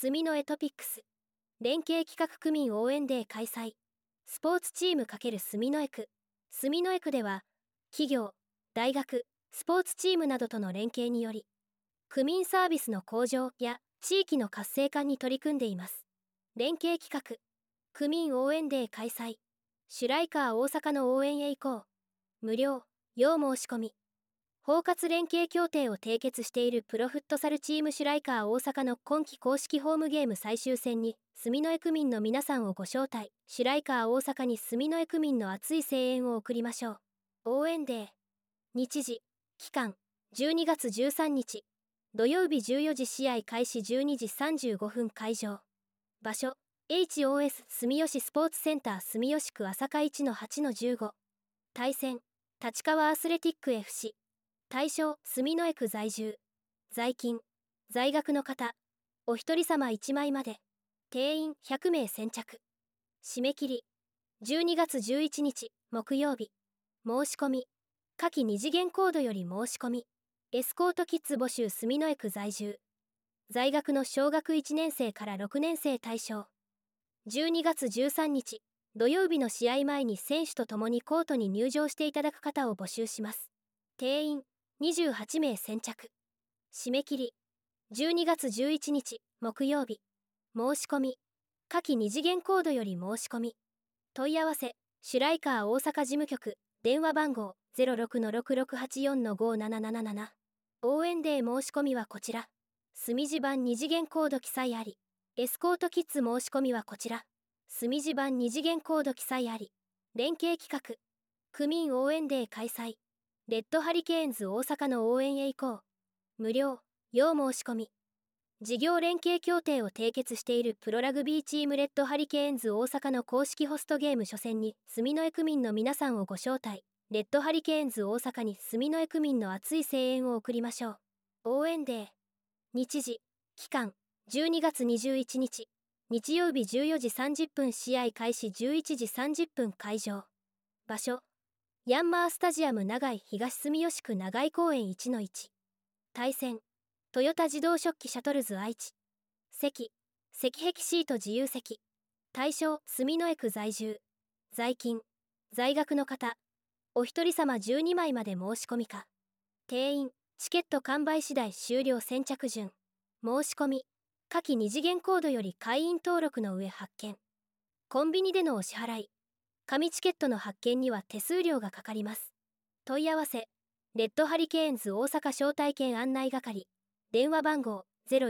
住のエトピックス連携企画区民応援デー開催。スポーツチーム×住のエク。住のエクでは企業、大学、スポーツチームなどとの連携により区民サービスの向上や地域の活性化に取り組んでいます。連携企画区民応援デー開催。シュライカー大阪の応援へ行こう。無料、要申し込み。包括連携協定を締結しているプロフットサルチームシュライカー大阪の今季公式ホームゲーム最終戦に住のエ区民の皆さんをご招待。シュライカー大阪に住のエ区民の熱い声援を送りましょう。応援デー。日時、期間、12月13日。土曜日14時試合開始12時35分会場。場所、HOS 住吉スポーツセンター住吉区朝霞 1-8-15。対戦、立川アスレティック FC。対象、住のエ区在住。在勤、在学の方。お一人様1枚まで。定員100名先着。締め切り、12月11日、木曜日。申し込み、下記2次元コードより申し込み。エスコートキッズ募集住のエ区在住。在学の小学1年生から6年生対象。12月13日、土曜日の試合前に選手と共にコートに入場していただく方を募集します。定員28名先着。締め切り、12月11日、木曜日。申し込み、下記2次元コードより申し込み。問い合わせ、シュライカー大阪事務局、電話番号 06-6684-5777。応援デー申し込みはこちら。住地版2次元コード記載あり。エスコートキッズ申し込みはこちら。住地版2次元コード記載あり。連携企画、区民応援デー開催。レッドハリケーンズ大阪の応援へ行こう。無料、要申し込み。事業連携協定を締結しているプロラグビーチームレッドハリケーンズ大阪の公式ホストゲーム初戦に住のエ区民の皆さんをご招待。レッドハリケーンズ大阪に住のエ区民の熱い声援を送りましょう。応援デー。日時、期間、12月21日。日曜日14時30分試合開始11時30分会場。場所、ヤンマースタジアム長井東住吉区長井公園 1-1。対戦、トヨタ自動食器シャトルズ愛知。席、石壁シート自由席。対象、住のエ区在住。在勤、在学の方。お一人様12枚まで申し込みか。定員、チケット完売次第終了先着順。申し込み、下記2次元コードより会員登録の上発券。コンビニでのお支払い。紙チケットの発券には手数料がかかります。問い合わせ、レッドハリケーンズ大阪招待券案内係。電話番号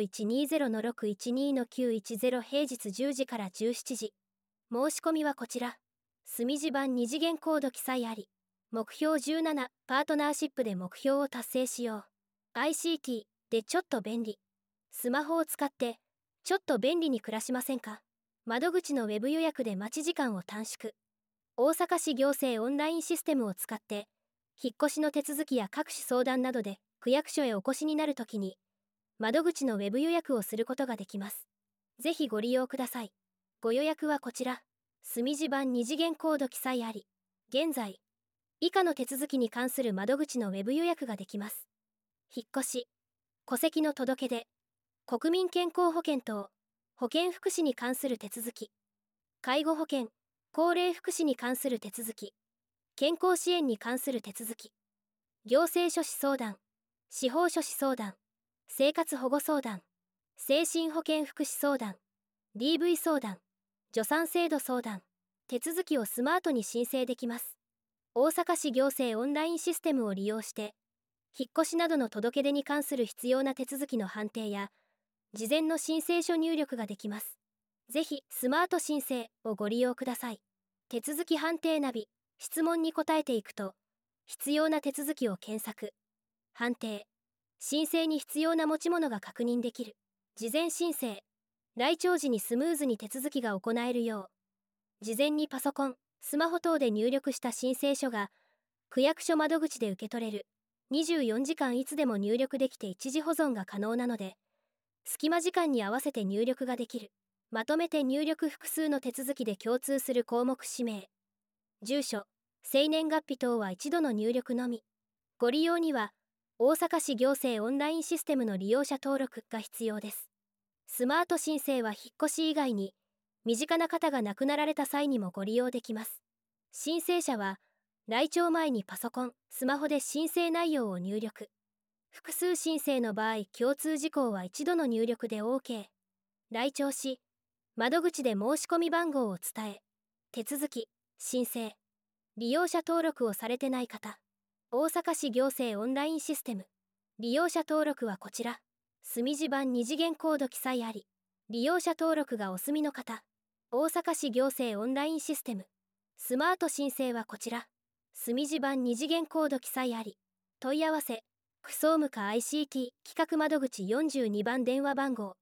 0120-612-910 平日10時から17時。申し込みはこちら。住地版2次元コード記載あり。目標17、パートナーシップで目標を達成しよう。ICT でちょっと便利。スマホを使ってちょっと便利に暮らしませんか？窓口のウェブ予約で待ち時間を短縮。大阪市行政オンラインシステムを使って引っ越しの手続きや各種相談などで区役所へお越しになるときに窓口のウェブ予約をすることができます。ぜひご利用ください。ご予約はこちら。住地版2次元コード記載あり。現在、以下の手続きに関する窓口のウェブ予約ができます。引っ越し、戸籍の届け出、国民健康保険等、保健福祉に関する手続き、介護保険、高齢福祉に関する手続き、健康支援に関する手続き、行政書士相談、司法書士相談、生活保護相談、精神保健福祉相談、DV 相談、助産制度相談、手続きをスマートに申請できます。大阪市行政オンラインシステムを利用して、引っ越しなどの届け出に関する必要な手続きの判定や、事前の申請書入力ができます。ぜひ、スマート申請をご利用ください。手続き判定ナビ、質問に答えていくと、必要な手続きを検索、判定、申請に必要な持ち物が確認できる。事前申請、来庁時にスムーズに手続きが行えるよう、事前にパソコン、スマホ等で入力した申請書が、区役所窓口で受け取れる。24時間いつでも入力できて一時保存が可能なので、隙間時間に合わせて入力ができる。まとめて入力複数の手続きで共通する項目氏名、住所、生年月日等は一度の入力のみ。ご利用には、大阪市行政オンラインシステムの利用者登録が必要です。 スマート申請は引っ越し以外に、身近な方が亡くなられた際にもご利用できます。申請者は、来庁前にパソコン、スマホで申請内容を入力。複数申請の場合、共通事項は一度の入力で OK。来庁し、窓口で申し込み番号を伝え、手続き、申請。利用者登録をされてない方。大阪市行政オンラインシステム。利用者登録はこちら。墨字版2次元コード記載あり。利用者登録がお済みの方。大阪市行政オンラインシステム。スマート申請はこちら。墨字版2次元コード記載あり。問い合わせ。区総務課 ICT 企画窓口42番電話番号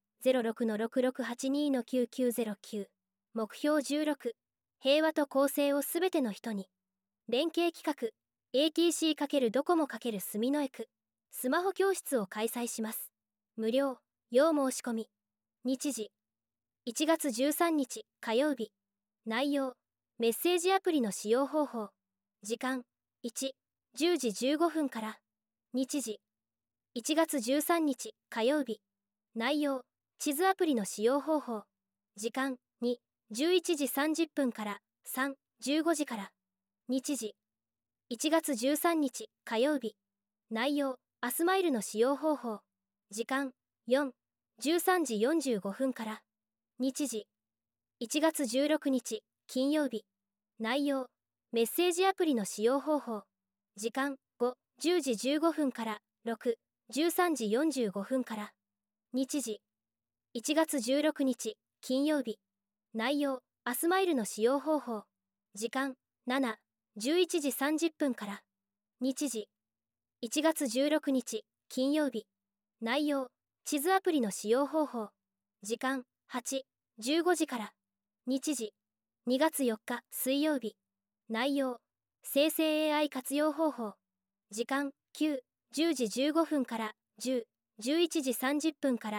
06-6682-9909。目標16。平和と公正をすべての人に。連携企画。ATC× ドコモ×住のエク。スマホ教室を開催します。無料。要申し込み。日時。1月13日火曜日。内容。メッセージアプリの使用方法。時間。1、10時15分から。日時。1月13日火曜日。内容。地図アプリの使用方法。時間。2、11時30分から。3、15時から。日時。1月13日火曜日。内容。アスマイルの使用方法。時間。4、13時45分から。日時。1月16日金曜日。内容。メッセージアプリの使用方法。時間。5、10時15分から。6、13時45分から。日時。1月16日金曜日。内容。アスマイルの使用方法。時間。7、11時30分から。日時。1月16日金曜日。内容。地図アプリの使用方法。時間。8、15時から。日時。2月4日水曜日。内容。生成 AI 活用方法。時間。9、10時15分から。10、11時30分から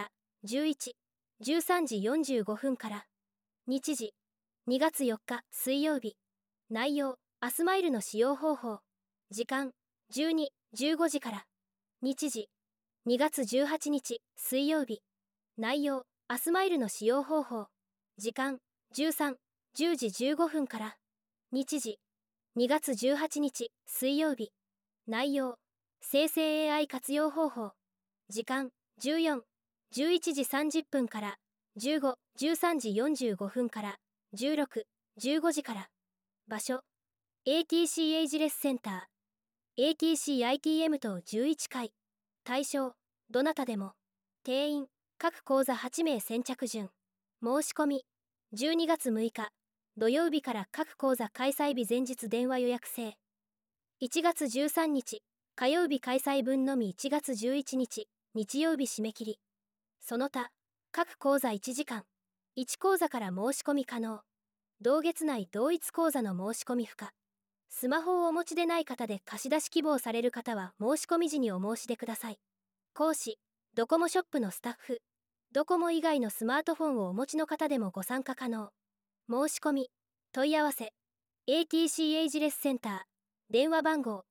。11、13時45分から。日時。2月4日水曜日。内容。アスマイルの使用方法。時間。12、15時から。日時。2月18日水曜日。内容。アスマイルの使用方法。時間。13、10時15分から。日時。2月18日水曜日。内容。生成 AI 活用方法。時間。14、11時30分から。15、13時45分から。16、15時から。場所。ATC エイジレスセンター。ATC-ITM 等11階。対象。どなたでも。定員。各講座8名先着順。申し込み。12月6日。土曜日から各講座開催日前日電話予約制。1月13日。火曜日開催分のみ1月11日。日曜日締め切り。その他。各講座1時間。1講座から申し込み可能。同月内同一講座の申し込み不可。スマホをお持ちでない方で貸し出し希望される方は申し込み時にお申し出ください。講師。ドコモショップのスタッフ。ドコモ以外のスマートフォンをお持ちの方でもご参加可能。申し込み。問い合わせ。ATC エイジレスセンター。電話番号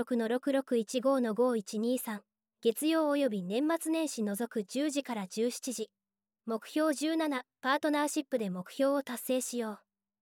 06-6615-5123。月曜及び年末年始除く10時から17時。目標17。パートナーシップで目標を達成しよう。